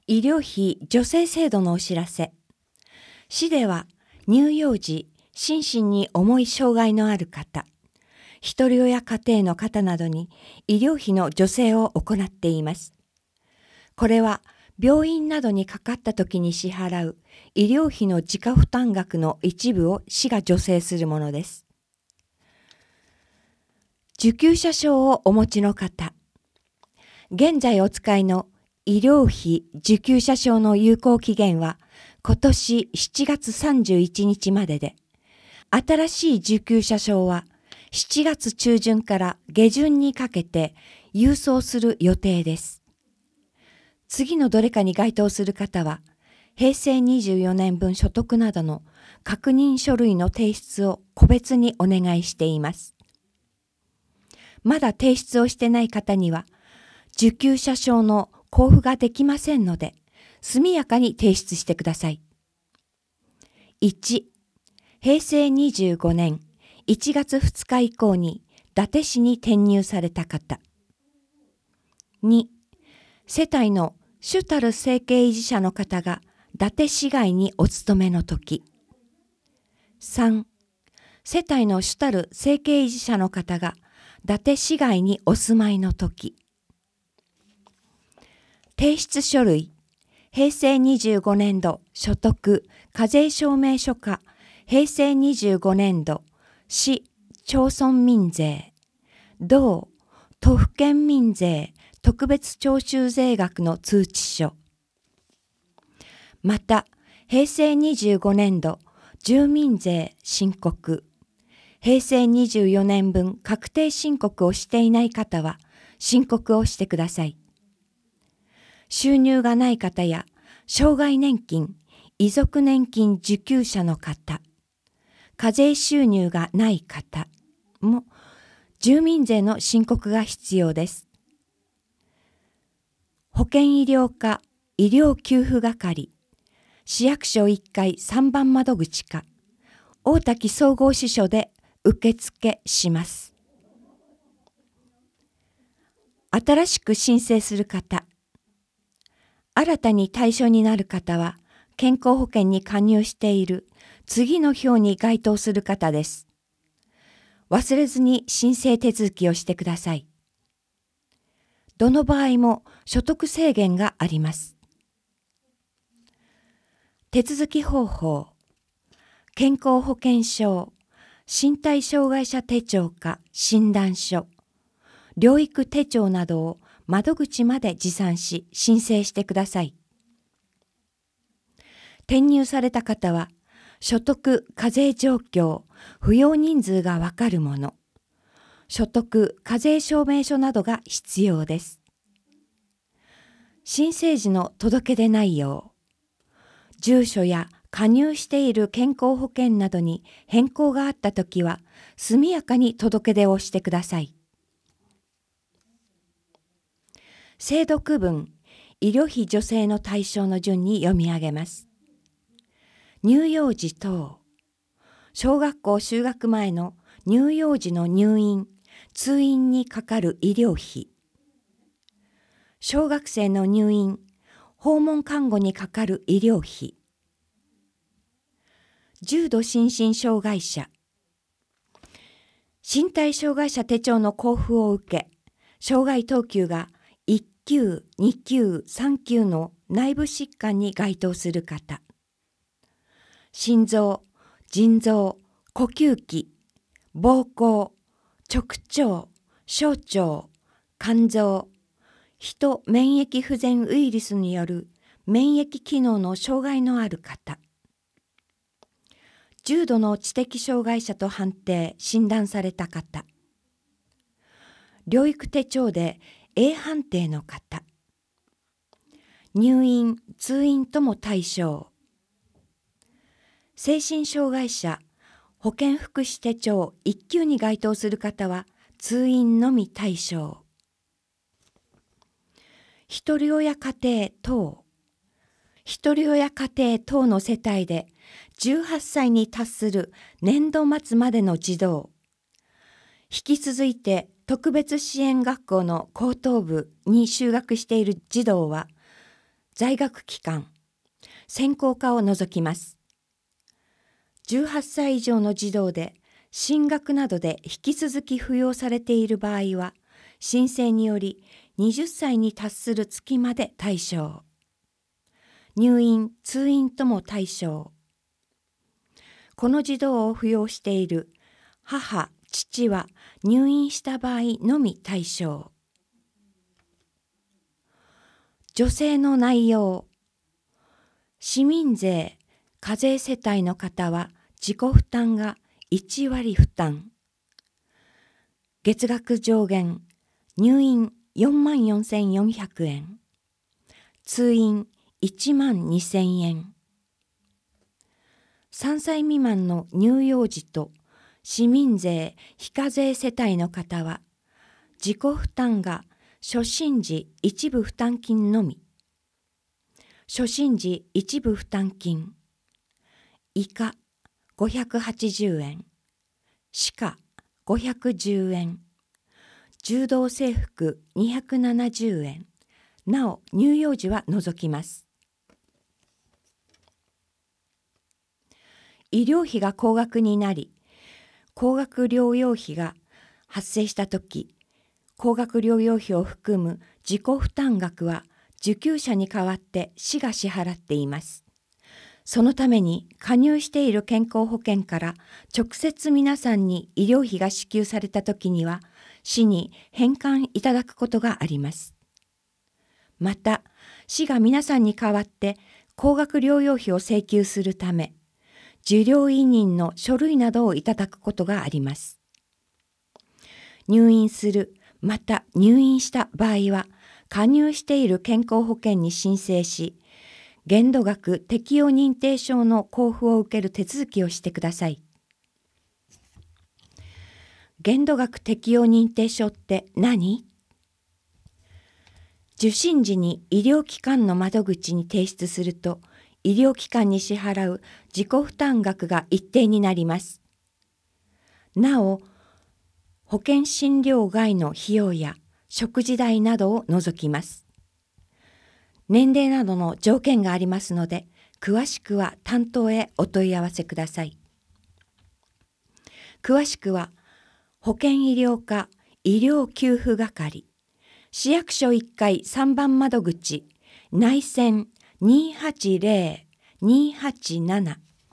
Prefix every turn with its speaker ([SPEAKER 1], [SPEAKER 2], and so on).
[SPEAKER 1] 医療費助成制度のお知らせ。市では乳幼児、心身に重い障害のある方、ひとり親家庭の方などに医療費の助成を行っています。これは病院などにかかった時に支払う医療費の自己負担額の一部を市が助成するものです。受給者証をお持ちの方、現在お使いの医療費受給者証の有効期限は今年7月31日までで、新しい受給者証は7月中旬から下旬にかけて郵送する予定です。次のどれかに該当する方は、平成24年分所得などの確認書類の提出を個別にお願いしています。まだ提出をしてない方には、受給者証の交付ができませんので、速やかに提出してください。1、平成25年1月2日以降に伊達市に転入された方。2、世帯の主たる生計維持者の方が伊達市外にお勤めのとき。3、世帯の主たる生計維持者の方が伊達市外にお住まいのとき。提出書類、平成25年度所得課税証明書か平成25年度市町村民税、道都府県民税特別徴収税額の通知書。また、平成25年度住民税申告、平成24年分確定申告をしていない方は申告をしてください。収入がない方や障害年金、遺族年金受給者の方、課税収入がない方も住民税の申告が必要です。保険医療課医療給付係、市役所1階3番窓口か、大滝総合支所で受付します。新しく申請する方、新たに対象になる方は、健康保険に加入している次の表に該当する方です。忘れずに申請手続きをしてください。どの場合も所得制限があります。手続き方法、健康保険証、身体障害者手帳か診断書、療育手帳などを窓口まで持参し申請してください。転入された方は、所得課税状況、扶養人数がわかるもの、所得課税証明書などが必要です。申請時の届け出内容、住所や加入している健康保険などに変更があったときは、速やかに届け出をしてください。制度区分、医療費助成の対象の順に読み上げます。乳幼児等、小学校就学前の乳幼児の入院、通院にかかる医療費、小学生の入院、訪問看護にかかる医療費、重度心身障害者、身体障害者手帳の交付を受け、障害等級が1級、2級、3級の内部疾患に該当する方、心臓、腎臓、呼吸器、膀胱、直腸、小腸、肝臓、人免疫不全ウイルスによる免疫機能の障害のある方、重度の知的障害者と判定・診断された方、療育手帳で A 判定の方、入院・通院とも対象、精神障害者保健福祉手帳1級に該当する方は通院のみ対象。ひとり親家庭等、ひとり親家庭等の世帯で18歳に達する年度末までの児童、引き続いて特別支援学校の高等部に就学している児童は、 在学期間、専攻科を除きます。18歳以上の児童で進学などで引き続き扶養されている場合は、申請により20歳に達する月まで対象。入院・通院とも対象。この児童を扶養している母・父は入院した場合のみ対象。助成の内容。市民税・課税世帯の方は自己負担が1割負担。月額上限、入院44,400円。通院12,000円。3歳未満の乳幼児と市民税・非課税世帯の方は、自己負担が初診時一部負担金のみ。初診時一部負担金。以下580円。歯科510円。柔道制服270円。なお、乳幼児は除きます。医療費が高額になり、高額療養費が発生したとき、高額療養費を含む自己負担額は受給者に代わって市が支払っています。そのために加入している健康保険から直接皆さんに医療費が支給されたときには、市に返還いただくことがあります。また、市が皆さんに代わって高額療養費を請求するため、受領委任の書類などをいただくことがあります。入院する、また入院した場合は、加入している健康保険に申請し、限度額適用認定証の交付を受ける手続きをしてください。限度額適用認定証って何？受診時に医療機関の窓口に提出すると、医療機関に支払う自己負担額が一定になります。なお、保険診療外の費用や食事代などを除きます。年齢などの条件がありますので、詳しくは担当へお問い合わせください。詳しくは、保険医療課医療給付係、市役所1階3番窓口、内線280-287